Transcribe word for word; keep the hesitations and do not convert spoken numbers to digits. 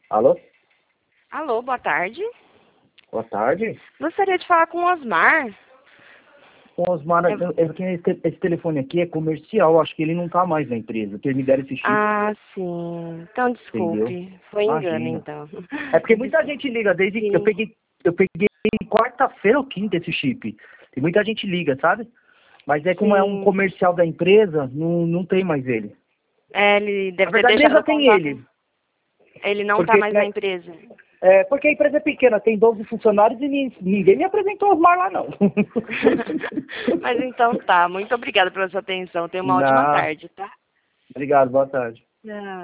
Alô? Alô, boa tarde. Boa tarde. Gostaria de falar com o Osmar. O Osmar, É- eu- eu- esse, esse telefone aqui é comercial, acho que ele não tá mais na empresa. Que me deram esse chip, Ah, sim. Então, entendeu? desculpe. Foi engano, Imagina. então. É porque muita Desculpe. gente liga, desde que eu Sim. peguei, eu peguei quarta-feira ou quinta esse chip. E muita gente liga, sabe? Mas é como é um Sim. comercial da empresa, não, não tem mais ele. É, ele Na deve ter verdade, a deixado empresa o tem contato. ele. Ele não tá Porque, mais na né, empresa. é, porque a empresa é pequena, tem doze funcionários e ni- ninguém me apresentou o Osmar lá, não. Mas então tá. Muito obrigada pela sua atenção. Tenha uma ótima Não, tarde, tá? obrigado, boa tarde. Tchau.